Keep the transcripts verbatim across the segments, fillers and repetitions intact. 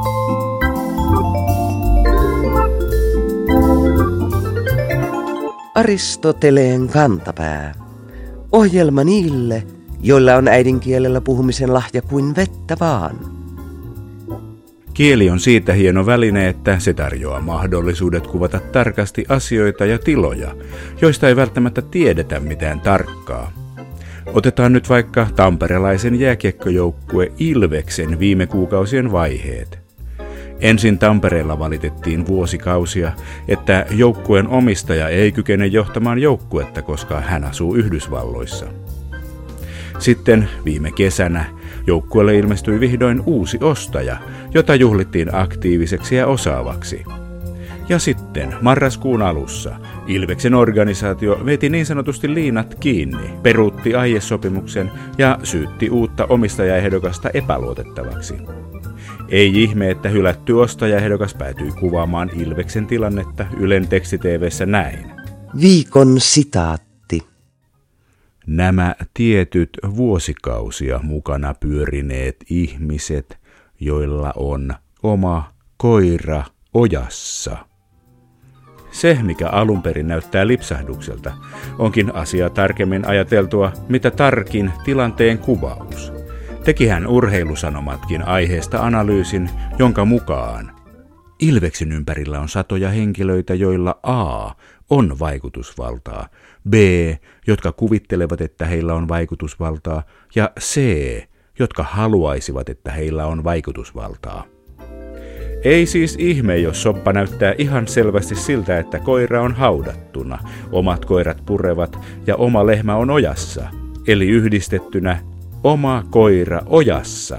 Aristoteleen kantapää. Ohjelma niille, joilla on äidinkielellä puhumisen lahja kuin vettä vaan. Kieli on siitä hieno väline, että se tarjoaa mahdollisuudet kuvata tarkasti asioita ja tiloja, joista ei välttämättä tiedetä mitään tarkkaa. Otetaan nyt vaikka tamperelaisen jääkiekkojoukkue Ilveksen viime kuukausien vaiheet. Ensin Tampereella valitettiin vuosikausia, että joukkueen omistaja ei kykene johtamaan joukkuetta, koska hän asuu Yhdysvalloissa. Sitten viime kesänä joukkueelle ilmestyi vihdoin uusi ostaja, jota juhlittiin aktiiviseksi ja osaavaksi. Ja sitten marraskuun alussa Ilveksen organisaatio veti niin sanotusti liinat kiinni, peruutti aiesopimuksen ja syytti uutta omistajaehdokasta epäluotettavaksi. Ei ihme, että hylätty ostajaehdokas päätyi kuvaamaan Ilveksen tilannetta Ylen teksti-tv:ssä näin. Viikon sitaatti. Nämä tietyt vuosikausia mukana pyörineet ihmiset, joilla on oma koira ojassa. Se, mikä alun perin näyttää lipsahdukselta, onkin asiaa tarkemmin ajateltua, mitä tarkin tilanteen kuvaus. Tekihän Urheilusanomatkin aiheesta analyysin, jonka mukaan Ilveksen ympärillä on satoja henkilöitä, joilla A on vaikutusvaltaa, B, jotka kuvittelevat, että heillä on vaikutusvaltaa, ja C, jotka haluaisivat, että heillä on vaikutusvaltaa. Ei siis ihme, jos soppa näyttää ihan selvästi siltä, että koira on haudattuna, omat koirat purevat ja oma lehmä on ojassa, eli yhdistettynä oma koira ojassa.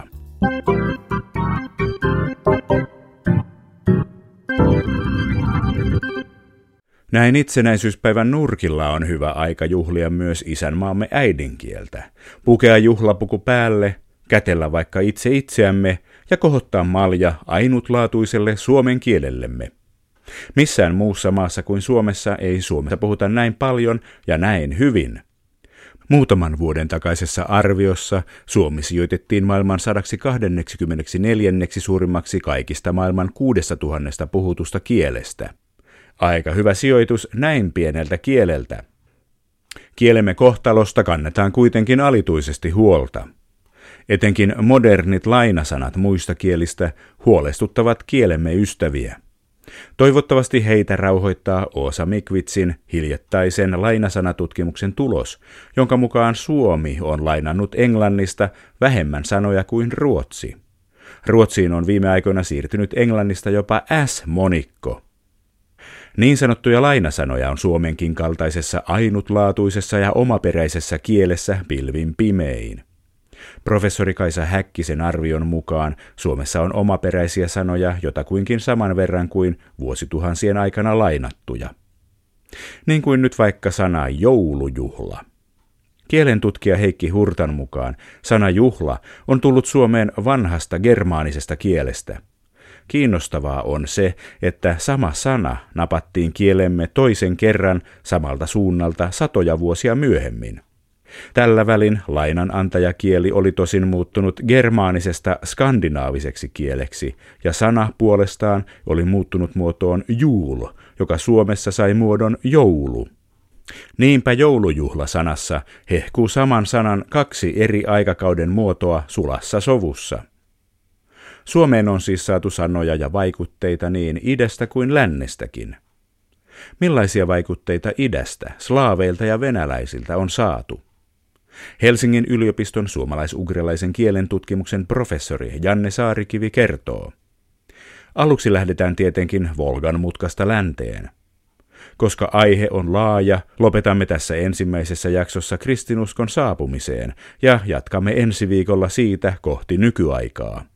Näin itsenäisyyspäivän nurkilla on hyvä aika juhlia myös isänmaamme äidinkieltä, pukea juhlapuku päälle, kätellä vaikka itse itseämme ja kohottaa malja ainutlaatuiselle suomen kielellemme. Missään muussa maassa kuin Suomessa ei Suomessa puhuta näin paljon ja näin hyvin. Muutaman vuoden takaisessa arviossa Suomi sijoitettiin maailman sadaksi kahdeksankymmentäneljänneksi suurimmaksi kaikista maailman kuudesta tuhannesta puhutusta kielestä. Aika hyvä sijoitus näin pieneltä kieleltä. Kielemme kohtalosta kannetaan kuitenkin alituisesti huolta. Etenkin modernit lainasanat muista kielistä huolestuttavat kielemme ystäviä. Toivottavasti heitä rauhoittaa Åsa Mikvitsin hiljattaisen lainasanatutkimuksen tulos, jonka mukaan Suomi on lainannut englannista vähemmän sanoja kuin Ruotsi. Ruotsiin on viime aikoina siirtynyt englannista jopa S-monikko. Niin sanottuja lainasanoja on suomenkin kaltaisessa ainutlaatuisessa ja omaperäisessä kielessä pilvin pimein. Professori Kaisa Häkkisen arvion mukaan Suomessa on omaperäisiä sanoja jotakuinkin saman verran kuin vuosituhansien aikana lainattuja. Niin kuin nyt vaikka sana joulujuhla. Kielentutkija Heikki Hurtan mukaan sana juhla on tullut Suomeen vanhasta germaanisesta kielestä. Kiinnostavaa on se, että sama sana napattiin kielemme toisen kerran samalta suunnalta satoja vuosia myöhemmin. Tällä välin lainanantajakieli oli tosin muuttunut germaanisesta skandinaaviseksi kieleksi, ja sana puolestaan oli muuttunut muotoon juul, joka Suomessa sai muodon joulu. Niinpä joulujuhla-sanassa hehkuu saman sanan kaksi eri aikakauden muotoa sulassa sovussa. Suomeen on siis saatu sanoja ja vaikutteita niin idästä kuin lännestäkin. Millaisia vaikutteita idästä, slaaveilta ja venäläisiltä on saatu? Helsingin yliopiston suomalais-ugrilaisen kielen tutkimuksen professori Janne Saarikivi kertoo. Aluksi lähdetään tietenkin Volgan mutkasta länteen. Koska aihe on laaja, lopetamme tässä ensimmäisessä jaksossa kristinuskon saapumiseen ja jatkamme ensi viikolla siitä kohti nykyaikaa.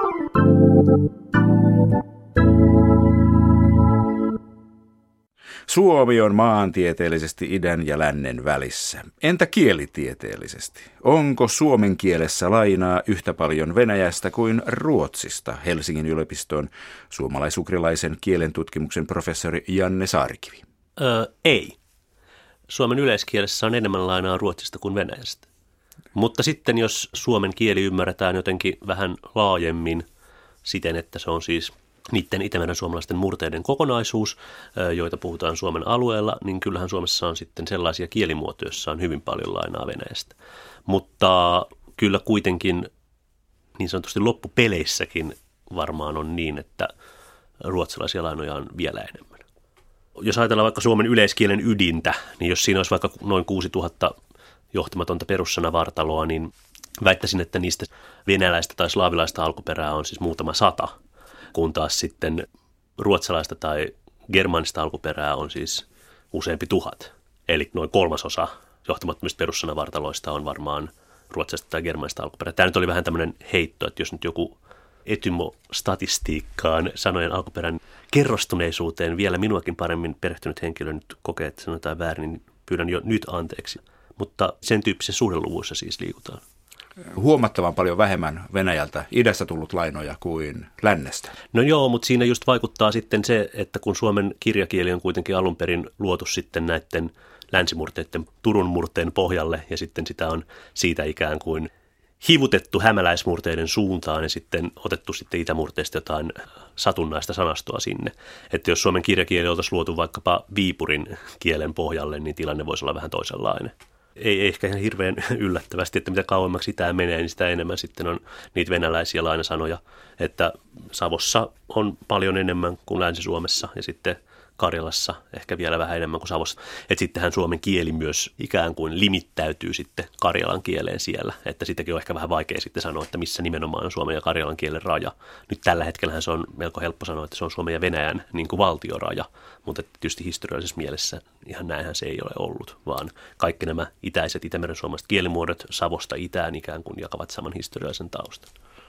Suomi on maantieteellisesti idän ja lännen välissä. Entä kielitieteellisesti? Onko suomen kielessä lainaa yhtä paljon venäjästä kuin ruotsista? Helsingin yliopiston suomalais-ugrilaisen kielen tutkimuksen professori Janne Saarikivi. Öö, ei. Suomen yleiskielessä on enemmän lainaa ruotsista kuin venäjästä. Mutta sitten jos suomen kieli ymmärretään jotenkin vähän laajemmin, siten, että se on siis niiden itämeren suomalaisten murteiden kokonaisuus, joita puhutaan Suomen alueella, niin kyllähän Suomessa on sitten sellaisia kielimuotoja, joissa on hyvin paljon lainaa venäjästä. Mutta kyllä kuitenkin niin sanotusti loppupeleissäkin varmaan on niin, että ruotsalaisia lainoja on vielä enemmän. Jos ajatellaan vaikka suomen yleiskielen ydintä, niin jos siinä olisi vaikka noin kuusituhatta johtamatonta perussanavartaloa, niin väittäisin, että niistä venäläistä tai slaavilaista alkuperää on siis muutama sata, kun taas sitten ruotsalaista tai germanista alkuperää on siis useampi tuhat. Eli noin kolmasosa johtamattomista perussanavartaloista on varmaan ruotsalaista tai germanista alkuperää. Tämä nyt oli vähän tämmöinen heitto, että jos nyt joku etymostatistiikkaan, sanojen alkuperän kerrostuneisuuteen vielä minuakin paremmin perehtynyt henkilö nyt kokee, että sanotaan väärin, niin pyydän jo nyt anteeksi. Mutta sen tyyppisen suhdeluvuissa siis liikutaan. Huomattavan paljon vähemmän Venäjältä idästä tullut lainoja kuin lännestä. No joo, mutta siinä just vaikuttaa sitten se, että kun suomen kirjakieli on kuitenkin alun perin luotu sitten näiden länsimurteiden Turun murteen pohjalle ja sitten sitä on siitä ikään kuin hivutettu hämäläismurteiden suuntaan ja sitten otettu sitten itämurteista jotain satunnaista sanastoa sinne. Että jos suomen kirjakieli oltaisiin luotu vaikkapa viipurin kielen pohjalle, niin tilanne voisi olla vähän toisenlainen. Ei ehkä ihan hirveän yllättävästi, että mitä kauemmaksi itään menee, niin sitä enemmän sitten on niitä venäläisiä lainasanoja. Että Savossa on paljon enemmän kuin Länsi-Suomessa ja sitten Karjalassa ehkä vielä vähän enemmän kuin Savossa. Että sittenhän suomen kieli myös ikään kuin limittäytyy sitten karjalan kieleen siellä. Että sitäkin on ehkä vähän vaikea sitten sanoa, että missä nimenomaan on suomen ja karjalan kielen raja. Nyt tällä hetkellähän se on melko helppo sanoa, että se on Suomen ja Venäjän niin kuin valtioraja. Mutta tietysti historiallisessa mielessä ihan näinhän se ei ole ollut, vaan kaikki nämä itäiset itämeren suomalaiset kielimuodot Savosta itään ikään kuin jakavat saman historiallisen taustan.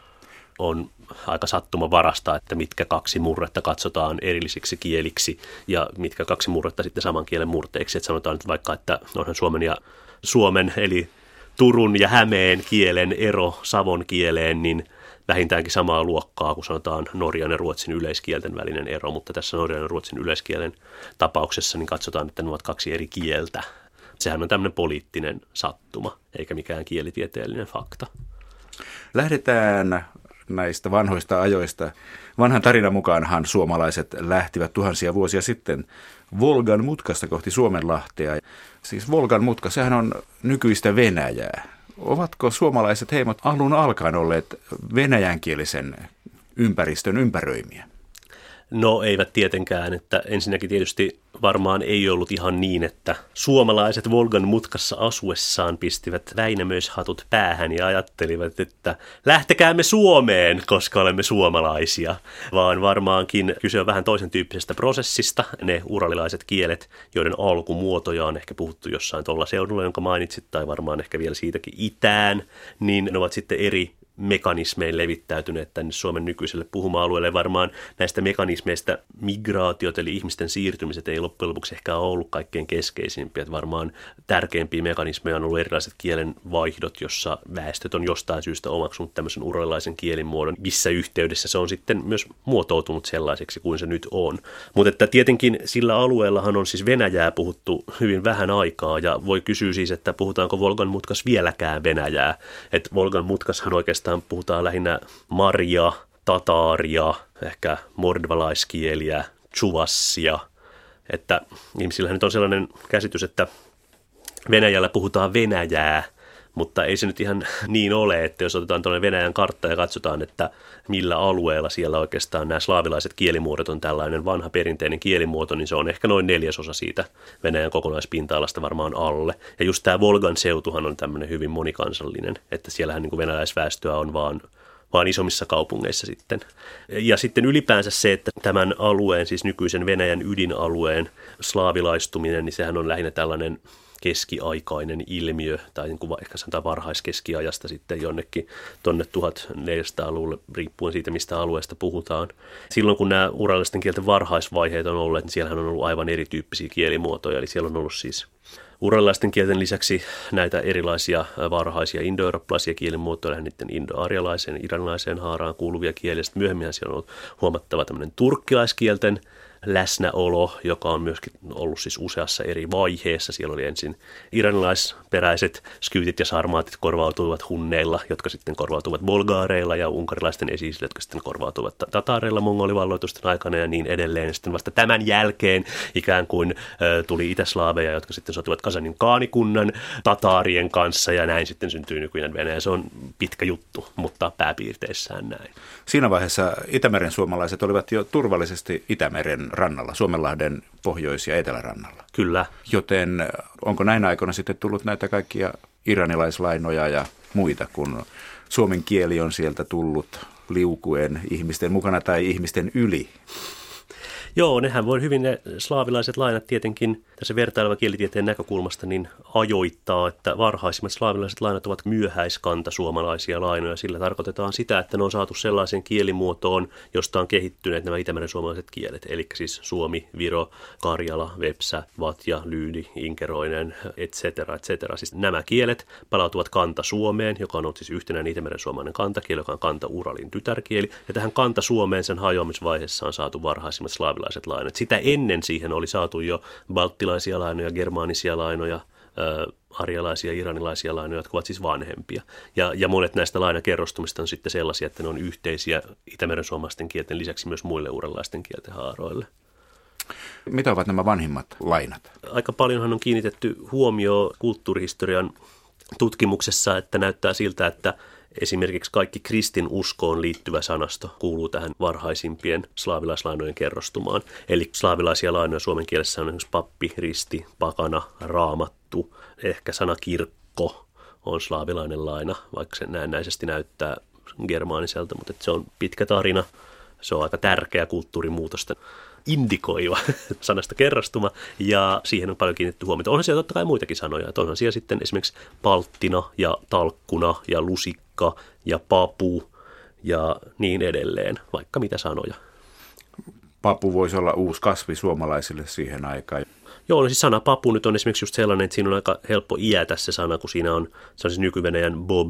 On aika sattumanvarasta, että mitkä kaksi murretta katsotaan erillisiksi kieliksi ja mitkä kaksi murretta sitten saman kielen murteiksi. Että sanotaan nyt vaikka, että onhan Suomen ja Suomen eli Turun ja Hämeen kielen ero Savon kieleen, niin vähintäänkin samaa luokkaa kuin sanotaan Norjan ja Ruotsin yleiskielten välinen ero, mutta tässä Norjan ja Ruotsin yleiskielen tapauksessa niin katsotaan, että ne ovat kaksi eri kieltä. Sehän on tämmöinen poliittinen sattuma, eikä mikään kielitieteellinen fakta. Lähdetään näistä vanhoista ajoista. Vanhan tarinan mukaanhan suomalaiset lähtivät tuhansia vuosia sitten Volgan mutkasta kohti Suomenlahtea. Siis Volgan mutka, sehän on nykyistä Venäjää. Ovatko suomalaiset heimot alun alkaen olleet venäjänkielisen ympäristön ympäröimiä? No eivät tietenkään, että ensinnäkin tietysti varmaan ei ollut ihan niin, että suomalaiset Volgan mutkassa asuessaan pistivät Väinämöishatut päähän ja ajattelivat, että lähtekäämme Suomeen, koska olemme suomalaisia, vaan varmaankin kyse on vähän toisen tyyppisestä prosessista. Ne uralilaiset kielet, joiden alkumuotoja on ehkä puhuttu jossain tuolla seudulla, jonka mainitsit, tai varmaan ehkä vielä siitäkin itään, niin ne ovat sitten eri mekanismein levittäytyneet tänne Suomen nykyiselle puhuma-alueelle. Varmaan näistä mekanismeista migraatiot eli ihmisten siirtymiset ei loppujen lopuksi ehkä ole ollut kaikkein keskeisimpiä. Että varmaan tärkeimpiä mekanismeja on ollut erilaiset kielen vaihdot, jossa väestöt on jostain syystä omaksunut tämmöisen uralilaisen kielimuodon, missä yhteydessä se on sitten myös muotoutunut sellaiseksi kuin se nyt on. Mutta että tietenkin sillä alueellahan on siis Venäjää puhuttu hyvin vähän aikaa ja voi kysyä siis, että puhutaanko Volgan mutkas vieläkään Venäjää. Että Volgan mutkashan oikeastaan puhutaan lähinnä marja, tataaria, ehkä mordvalaiskieliä, tsuvassia. Että ihmisillä nyt on sellainen käsitys, että Venäjällä puhutaan venäjää, mutta ei se nyt ihan niin ole, että jos otetaan tuollainen Venäjän kartta ja katsotaan, että millä alueella siellä oikeastaan nämä slaavilaiset kielimuodot on tällainen vanha perinteinen kielimuoto, niin se on ehkä noin neljäsosa siitä Venäjän kokonaispinta-alasta varmaan alle. Ja just tämä Volgan seutuhan on tämmöinen hyvin monikansallinen, että siellähän niin kuin venäläisväestöä on vaan vaan isommissa kaupungeissa sitten. Ja sitten ylipäänsä se, että tämän alueen, siis nykyisen Venäjän ydinalueen slaavilaistuminen, niin sehän on lähinnä tällainen keskiaikainen ilmiö, tai niin kuin ehkä sanotaan varhaiskeskiajasta sitten jonnekin tuonne tuhatneljäsataaluvulle, riippuen siitä, mistä alueesta puhutaan. Silloin kun nämä urallisten kielten varhaisvaiheet on olleet, niin siellähän on ollut aivan erityyppisiä kielimuotoja, eli siellä on ollut siis Uralilaisten kielten lisäksi näitä erilaisia varhaisia indoeurooppalaisia kielimuotoja, niiden indo-arjalaiseen, iranilaiseen haaraan kuuluvia kieliä. Sitten myöhemmin siellä on ollut huomattava tämmöinen turkkilaiskielten läsnäolo, joka on myöskin ollut siis useassa eri vaiheessa. Siellä oli ensin iranilaisperäiset skyytit ja sarmaatit korvautuivat hunneilla, jotka sitten korvautuivat bolgaareilla, ja unkarilaisten esi-isille, jotka sitten korvautuivat tatareilla mongolivalloitusten aikana ja niin edelleen. Sitten vasta tämän jälkeen ikään kuin ö, tuli itäslaaveja, jotka sitten sotivat Kasanin kaanikunnan tataarien kanssa, ja näin sitten syntyi nykyinen Venäjä. Se on pitkä juttu, mutta pääpiirteissään näin. Siinä vaiheessa Itämeren suomalaiset olivat jo turvallisesti Itämeren rannalla, Suomenlahden pohjois- ja etelärannalla. Kyllä. Joten onko näinä aikoina sitten tullut näitä kaikkia iranilaislainoja ja muita, kun suomen kieli on sieltä tullut liukuen ihmisten mukana tai ihmisten yli? Joo, nehän voi hyvin ne slaavilaiset lainat tietenkin tässä vertaileva kielitieteen näkökulmasta niin ajoittaa, että varhaisimmat slaavilaiset lainat ovat myöhäiskanta suomalaisia lainoja. Sillä tarkoitetaan sitä, että ne on saatu sellaiseen kielimuotoon, josta on kehittyneet nämä Itämeren suomalaiset kielet. Eli siis suomi, viro, karjala, vepsä, vatja, lyydi, inkeroinen, et cetera, et cetera. Siis nämä kielet palautuvat kanta-suomeen, joka on ollut siis yhtenäinen Itämeren suomalainen kantakieli, joka on kanta-Uralin tytärkieli. Ja tähän kanta-suomeen sen hajoamisvaiheessa on saatu varhaisimmat slaavilaiset lainat. Sitä ennen siihen oli saatu jo balttilaisia lainoja, germaanisia lainoja, ä, arjalaisia, iranilaisia lainoja, jotka ovat siis vanhempia. Ja, ja monet näistä lainakerrostumista on sitten sellaisia, että ne on yhteisiä Itämeren suomalaisten kielten lisäksi myös muille uralilaisten kielten haaroille. Mitä ovat nämä vanhimmat lainat? Aika paljonhan on kiinnitetty huomioon kulttuurihistorian tutkimuksessa, että näyttää siltä, että esimerkiksi kaikki kristinuskoon liittyvä sanasto kuuluu tähän varhaisimpien slaavilaislainojen kerrostumaan. Eli slaavilaisia lainoja suomen kielessä on esimerkiksi pappi, risti, pakana, raamattu, ehkä sana kirkko on slaavilainen laina, vaikka se näennäisesti näyttää germaaniselta, mutta se on pitkä tarina. Se on aika tärkeä kulttuurimuutosta indikoiva sanasta kerrostuma, ja siihen on paljon kiinnitetty huomiota. Onhan siellä totta kai muitakin sanoja, että onhan siellä sitten esimerkiksi palttina ja talkkuna ja lusikka ja papu ja niin edelleen, vaikka mitä sanoja. Papu voisi olla uusi kasvi suomalaisille siihen aikaan. Joo, no siis sana papu nyt on esimerkiksi just sellainen, että siinä on aika helppo iätä se sana, kun siinä on, se on siis nyky-venäjän bob,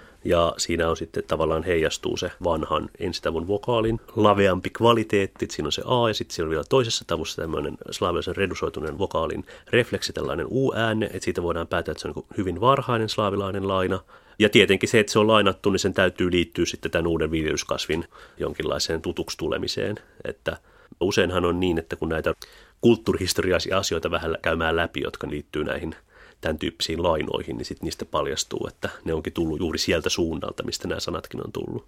ja siinä on sitten tavallaan heijastuu se vanhan ensitavun vokaalin laveampi kvaliteetti. Siinä on se A ja sitten siinä on vielä toisessa tavussa tämmöinen slaavilaisen redusoituneen vokaalin refleksi, tällainen U-ääne, että siitä voidaan päätellä, että se on hyvin varhainen slaavilainen laina. Ja tietenkin se, että se on lainattu, niin sen täytyy liittyä sitten tämän uuden viljelyskasvin jonkinlaiseen tutuksi tulemiseen. Että useinhan on niin, että kun näitä kulttuurihistoriallisia asioita vähän käymään läpi, jotka liittyy näihin tämän tyyppisiin lainoihin, niin sitten niistä paljastuu, että ne onkin tullut juuri sieltä suunnalta, mistä nämä sanatkin on tullut.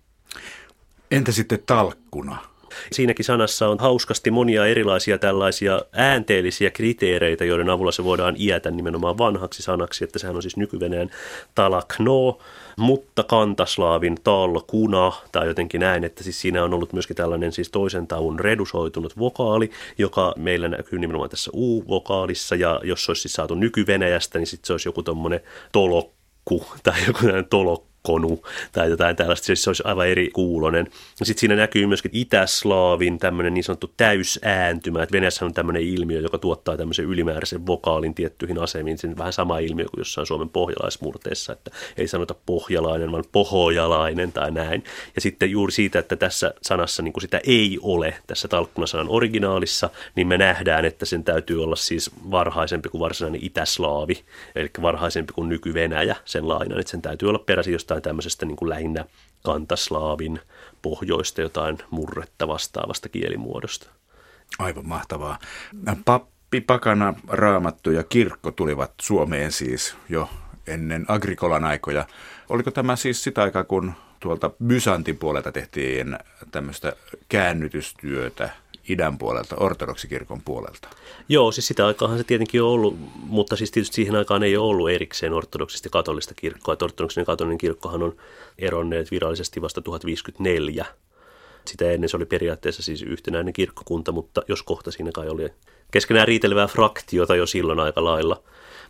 Entä sitten talkkuna? Siinäkin sanassa on hauskasti monia erilaisia tällaisia äänteellisiä kriteereitä, joiden avulla se voidaan iätä nimenomaan vanhaksi sanaksi, että sehän on siis nyky-venäjän talakno, mutta kantaslaavin talkuna, tai jotenkin näin, että siis siinä on ollut myöskin tällainen siis toisen tavun redusoitunut vokaali, joka meillä näkyy nimenomaan tässä U-vokaalissa, ja jos se olisi siis saatu nyky-venäjästä, niin sitten se olisi joku tommoinen tolokku, tai joku tämmöinen tolokku, konu tai jotain tällaista, siis se olisi aivan eri kuulonen. Sitten siinä näkyy myöskin itäslaavin tämmöinen niin sanottu täysääntymä, että Venäjässä on tämmöinen ilmiö, joka tuottaa tämmöisen ylimääräisen vokaalin tiettyihin asemiin, se on vähän sama ilmiö kuin jossain Suomen pohjalaismurteessa, että ei sanota pohjalainen, vaan pohojalainen tai näin. Ja sitten juuri siitä, että tässä sanassa niin kuin sitä ei ole, tässä talkkunasanan originaalissa, niin me nähdään, että sen täytyy olla siis varhaisempi kuin varsinainen itäslaavi, eli varhaisempi kuin nyky-Venäjä sen lainan, että sen täytyy olla peräisin jostain tämmöisestä niin kuin lähinnä kantaslaavin pohjoista jotain murretta vastaavasta kielimuodosta. Aivan mahtavaa. Pappi, pakana, raamattu ja kirkko tulivat Suomeen siis jo ennen Agrikolan aikoja. Oliko tämä siis sitä aikaa, kun tuolta Byzantin puolelta tehtiin tämmöistä käännytystyötä idän puolelta, ortodoksikirkon puolelta? Joo, siis sitä aikaahan se tietenkin on ollut, mutta siis tietysti siihen aikaan ei ole ollut erikseen ortodoksista ja katolista kirkkoa. Että ortodoksinen ja katolinen kirkkohan on eronneet virallisesti vasta tuhatviisikymmentäneljä. Sitä ennen se oli periaatteessa siis yhtenäinen kirkkokunta, mutta jos kohta siinä kai oli keskenään riitelevää fraktiota jo silloin aika lailla.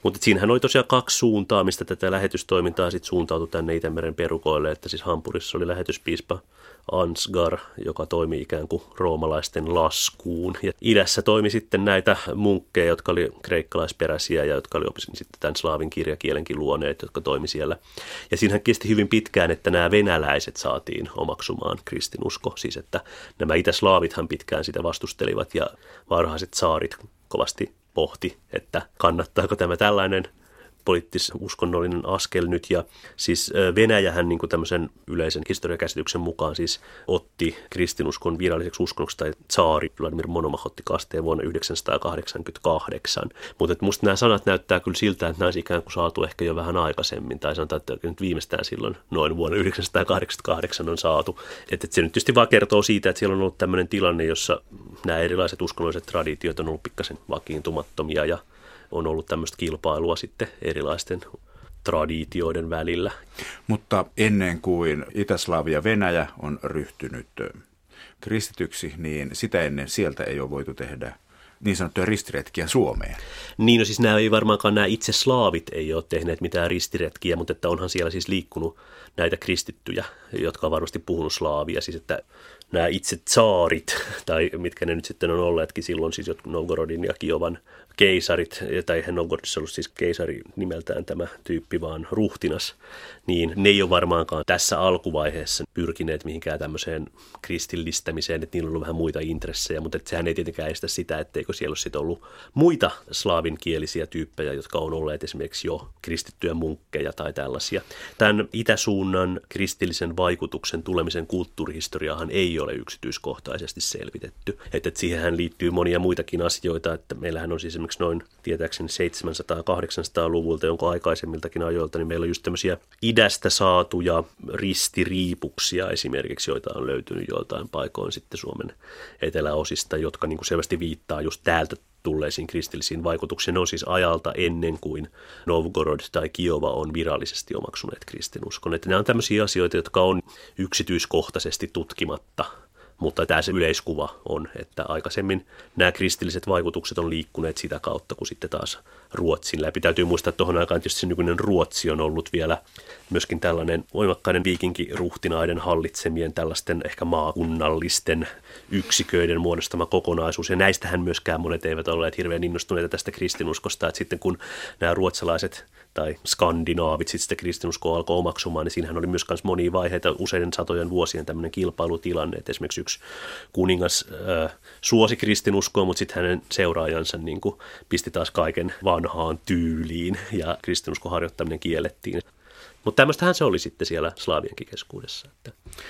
Mutta siinähän oli tosiaan kaksi suuntaa, mistä tätä lähetystoimintaa sitten suuntautui tänne Itämeren perukoille, että siis Hampurissa oli lähetyspiispa Ansgar, joka toimi ikään kuin roomalaisten laskuun. Ja idässä toimi sitten näitä munkkeja, jotka oli kreikkalaisperäisiä ja jotka oli opiskelleet sitten tämän slaavin kirjakielenkin luoneet, jotka toimi siellä. Ja siinähän kesti hyvin pitkään, että nämä venäläiset saatiin omaksumaan kristinusko. Siis että nämä itäslaavithan pitkään sitä vastustelivat ja varhaiset saarit kovasti pohti, että kannattaako tämä tällainen poliittis-uskonnollinen askel nyt. Ja siis Venäjähän niin kuin tämmöisen yleisen historiakäsityksen mukaan siis otti kristinuskon viralliseksi uskonnoksi, tai tsaari Vladimir Monomach otti kasteen vuonna yhdeksänsataakahdeksankymmentäkahdeksan. Mutta musta nämä sanat näyttää kyllä siltä, että nämä olisi ikään kuin saatu ehkä jo vähän aikaisemmin, tai sanotaan, että nyt viimeistään silloin noin vuonna yhdeksänsataakahdeksankymmentäkahdeksan on saatu. Että se nyt tietysti vaan kertoo siitä, että siellä on ollut tämmöinen tilanne, jossa nämä erilaiset uskonnolliset traditiot on ollut pikkasen vakiintumattomia ja on ollut tämmöistä kilpailua sitten erilaisten traditioiden välillä. Mutta ennen kuin Itä-Slaavi ja Venäjä on ryhtynyt kristityksi, niin sitä ennen sieltä ei ole voitu tehdä niin sanottuja ristiretkiä Suomeen. Niin, no siis nämä ei varmaankaan, nämä itse slaavit ei ole tehneet mitään ristiretkiä, mutta että onhan siellä siis liikkunut näitä kristittyjä, jotka on varmasti puhunut slaavia, siis että nämä itse tsaarit, tai mitkä ne nyt sitten on olleetkin silloin, siis jotkut Novgorodin ja Kiovan keisarit, tai eihän Novgorodissa ollut siis keisari nimeltään tämä tyyppi, vaan ruhtinas, niin ne ei ole varmaankaan tässä alkuvaiheessa pyrkineet mihinkään tämmöiseen kristillistämiseen, että niillä on ollut vähän muita intressejä, mutta että sehän ei tietenkään estä sitä, etteikö siellä ole sitten ollut muita slaavinkielisiä tyyppejä, jotka on olleet esimerkiksi jo kristittyjä munkkeja tai tällaisia. Tämän itäsuunnan kristillisen vaikutuksen tulemisen kulttuurihistoriaahan ei ole yksityiskohtaisesti selvitetty, että siihenhän liittyy monia muitakin asioita, että meillähän on siis esimerkiksi noin tietääkseni seitsemänsataa-kahdeksansataaluvulta, jonka aikaisemmiltakin ajoilta, niin meillä on just tämmöisiä idästä saatuja ristiriipuksia esimerkiksi, joita on löytynyt joiltain paikoin sitten Suomen eteläosista, jotka niin kuin selvästi viittaa just täältä tulleisiin kristillisiin vaikutuksiin. Ne on siis ajalta ennen kuin Novgorod tai Kiova on virallisesti omaksuneet kristinuskon. Että nämä on tämmöisiä asioita, jotka on yksityiskohtaisesti tutkimatta. Mutta tämä se yleiskuva on, että aikaisemmin nämä kristilliset vaikutukset on liikkuneet sitä kautta, kun sitten taas Ruotsin läpi. Täytyy muistaa, että tuohon aikaan tietysti se nykyinen Ruotsi on ollut vielä myöskin tällainen voimakkaiden viikinkiruhtinaiden hallitsemien tällaisten ehkä maakunnallisten yksiköiden muodostama kokonaisuus. Ja näistähän myöskään monet eivät olleet hirveän innostuneita tästä kristinuskosta, että sitten kun nämä ruotsalaiset tai skandinaavit sitten sitä kristinuskoa alkoi omaksumaan, niin siinähän oli myös monia vaiheita, useiden satojen vuosien tämmöinen kilpailutilanne, että esimerkiksi yksi kuningas äh, suosi kristinuskoa, mutta sitten hänen seuraajansa niin kuin pisti taas kaiken vanhaan tyyliin ja kristinuskon harjoittaminen kiellettiin. Mutta tämmöistähän se oli sitten siellä slaavienkin keskuudessa. Että.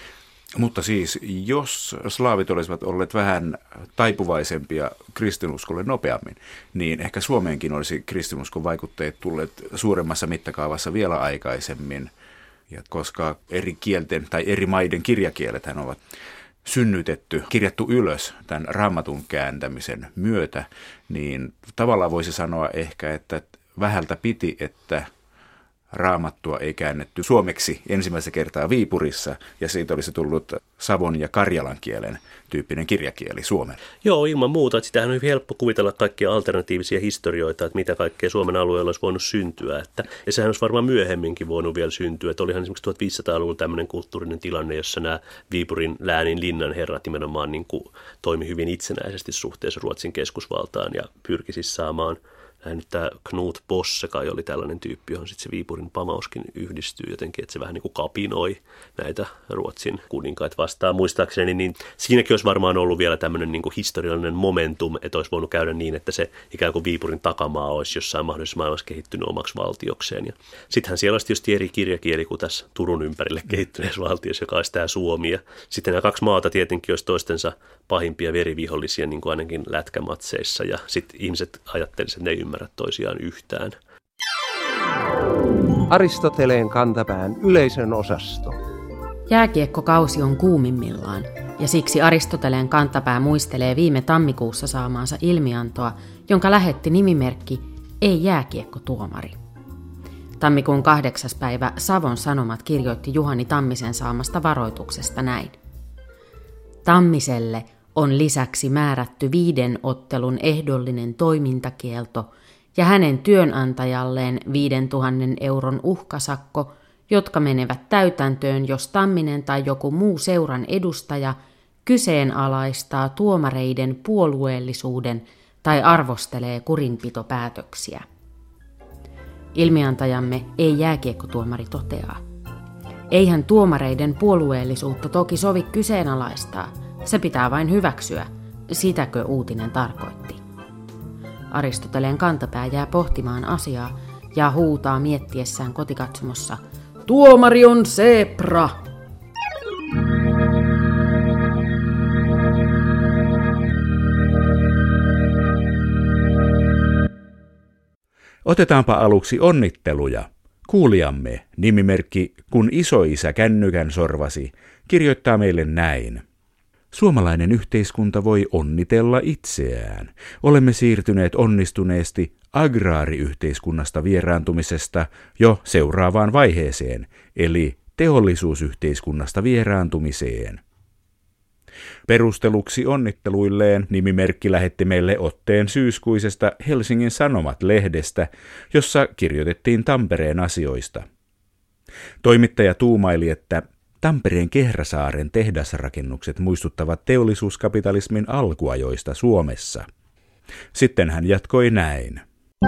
Mutta siis, jos slaavit olisivat olleet vähän taipuvaisempia kristinuskolle nopeammin, niin ehkä Suomeenkin olisi kristinuskon vaikutteet tulleet suuremmassa mittakaavassa vielä aikaisemmin. Ja koska eri kielten tai eri maiden kirjakielethän ovat synnytetty, kirjattu ylös tämän Raamatun kääntämisen myötä, niin tavallaan voisi sanoa ehkä, että vähältä piti, että Raamattua ei käännetty suomeksi ensimmäistä kertaa Viipurissa, ja siitä olisi tullut savon ja karjalan kielen tyyppinen kirjakieli Suomelle. Joo, ilman muuta. Että sitähän on helppo kuvitella kaikkia alternatiivisia historioita, että mitä kaikkea Suomen alueella olisi voinut syntyä. Että, ja sehän olisi varmaan myöhemminkin voinut vielä syntyä. Että olihan esimerkiksi tuhatviisisataaluvulla tämmöinen kulttuurinen tilanne, jossa nämä Viipurin läänin linnanherrat nimenomaan niin kuin toimi hyvin itsenäisesti suhteessa Ruotsin keskusvaltaan ja pyrki siis saamaan. Nyt tämä Knut Bosse kai oli tällainen tyyppi, johon sitten se Viipurin pamauskin yhdistyy jotenkin, että se vähän niin kuin kapinoi näitä Ruotsin kuninkaita vastaan. Muistaakseni, niin siinäkin olisi varmaan ollut vielä tämmöinen niin kuin historiallinen momentum, että olisi voinut käydä niin, että se ikään kuin Viipurin takamaa olisi jossain mahdollisessa maailmassa kehittynyt omaksi valtiokseen. Ja sittenhän siellä olisi tietysti eri kirjakieli kuin tässä Turun ympärille kehittyneessä valtiossa, joka olisi tämä Suomi. Ja sitten nämä kaksi maata tietenkin olisi toistensa pahimpia verivihollisia, niin kuin ainakin lätkämatseissa, ja sitten ihmiset ajattelisivat, että ne ei ymmärrä toisiaan yhtään. Aristoteleen kantapään yleisön osasto. Jääkiekkokausi on kuumimmillaan, ja siksi Aristoteleen kantapää muistelee viime tammikuussa saamaansa ilmiantoa, jonka lähetti nimimerkki Ei jääkiekkotuomari. Tammikuun kahdeksas päivä Savon Sanomat kirjoitti Juhani Tammisen saamasta varoituksesta näin. Tammiselle on lisäksi määrätty viiden ottelun ehdollinen toimintakielto ja hänen työnantajalleen viidentuhannen euron uhkasakko, jotka menevät täytäntöön, jos Tamminen tai joku muu seuran edustaja kyseenalaistaa tuomareiden puolueellisuuden tai arvostelee kurinpitopäätöksiä. Ilmiantajamme ei jääkiekkotuomari toteaa. Eihän tuomareiden puolueellisuutta toki sovi kyseenalaistaa, se pitää vain hyväksyä, sitäkö uutinen tarkoitti. Aristoteleen kantapää jää pohtimaan asiaa ja huutaa miettiessään kotikatsomossa, tuomari on zebra! Otetaanpa aluksi onnitteluja. Kuulijamme, nimimerkki Kun isoisä kännykän sorvasi, kirjoittaa meille näin. Suomalainen yhteiskunta voi onnitella itseään. Olemme siirtyneet onnistuneesti agraariyhteiskunnasta vieraantumisesta jo seuraavaan vaiheeseen, eli teollisuusyhteiskunnasta vieraantumiseen. Perusteluksi onnitteluilleen nimimerkki lähetti meille otteen syyskuisesta Helsingin Sanomat-lehdestä, jossa kirjoitettiin Tampereen asioista. Toimittaja tuumaili, että Tampereen Kehräsaaren tehdasrakennukset muistuttavat teollisuuskapitalismin alkuajoista Suomessa. Sitten hän jatkoi näin.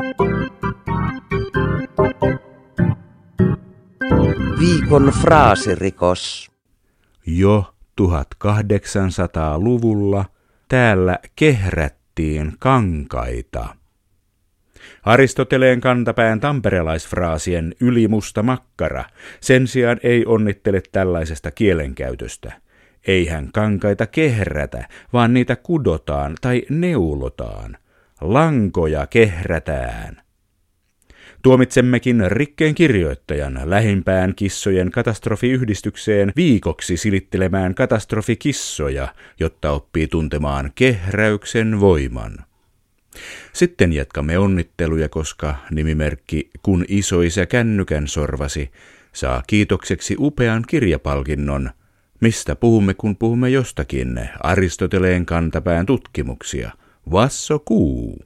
Viikon fraasirikos. Jo tuhatkahdeksansataaluvulla täällä kehrättiin kankaita. Aristoteleen kantapään tamperelaisfraasien ylimusta makkara sen sijaan ei onnittele tällaisesta kielenkäytöstä. Eihän kankaita kehrätä, vaan niitä kudotaan tai neulotaan. Lankoja kehrätään. Tuomitsemmekin rikkeen kirjoittajan lähimpään kissojen katastrofiyhdistykseen viikoksi silittelemään katastrofikissoja, jotta oppii tuntemaan kehräyksen voiman. Sitten jatkamme onnitteluja, koska nimimerkki Kun isoisä kännykän sorvasi saa kiitokseksi upean kirjapalkinnon. Mistä puhumme, kun puhumme jostakin? Aristoteleen kantapään tutkimuksia. Vasso kuu.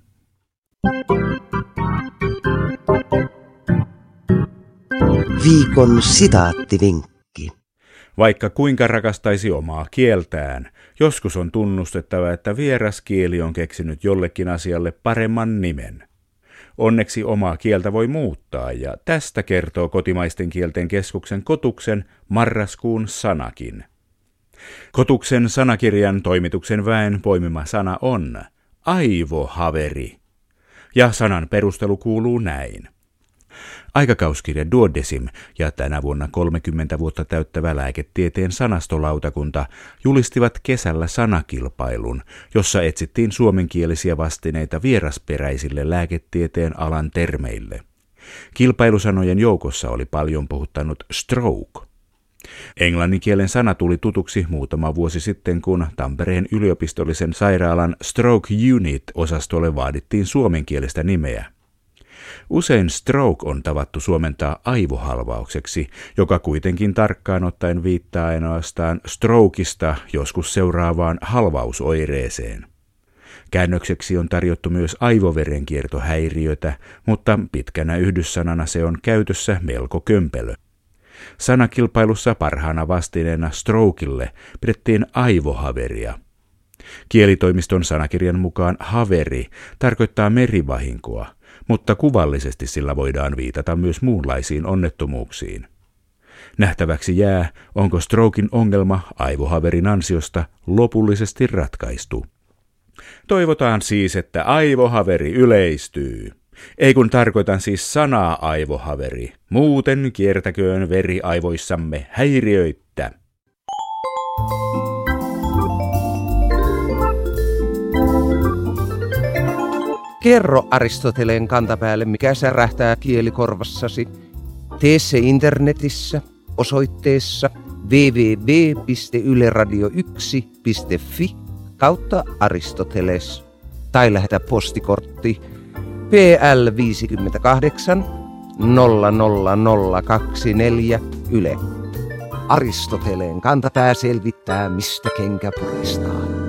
Viikon sitaattivinkki. Vaikka kuinka rakastaisi omaa kieltään, joskus on tunnustettava, että vieras kieli on keksinyt jollekin asialle paremman nimen. Onneksi omaa kieltä voi muuttaa, ja tästä kertoo Kotimaisten kielten keskuksen Kotuksen marraskuun sanakin. Kotuksen sanakirjan toimituksen väen poimima sana on aivohaveri, ja sanan perustelu kuuluu näin. Aikakauskirja Duodecim ja tänä vuonna kolmekymmentä vuotta täyttävä lääketieteen sanastolautakunta julistivat kesällä sanakilpailun, jossa etsittiin suomenkielisiä vastineita vierasperäisille lääketieteen alan termeille. Kilpailusanojen joukossa oli paljon puhuttanut stroke. Englanninkielen sana tuli tutuksi muutama vuosi sitten, kun Tampereen yliopistollisen sairaalan Stroke Unit-osastolle vaadittiin suomenkielistä nimeä. Usein stroke on tavattu suomentaa aivohalvaukseksi, joka kuitenkin tarkkaan ottaen viittaa ainoastaan strokeista joskus seuraavaan halvausoireeseen. Käännökseksi on tarjottu myös aivoverenkiertohäiriötä, mutta pitkänä yhdyssanana se on käytössä melko kömpelö. Sanakilpailussa parhaana vastineena strokelle pidettiin aivohaveria. Kielitoimiston sanakirjan mukaan haveri tarkoittaa merivahinkoa, mutta kuvallisesti sillä voidaan viitata myös muunlaisiin onnettomuuksiin. Nähtäväksi jää, onko stroken ongelma aivohaverin ansiosta lopullisesti ratkaistu. Toivotaan siis, että aivohaveri yleistyy. Ei kun tarkoitan siis sanaa aivohaveri, muuten kiertäköön veri aivoissamme häiriöittä. Kerro Aristoteleen kantapäälle, mikä särähtää kielikorvassasi. Tee se internetissä osoitteessa double-u double-u double-u piste yle radio yksi piste fi kautta Aristoteles tai lähetä postikortti P L viisikymmentäkahdeksan nolla nolla nolla kaksikymmentäneljä Yle. Aristoteleen kantapää selvittää, mistä kenkä puristaa.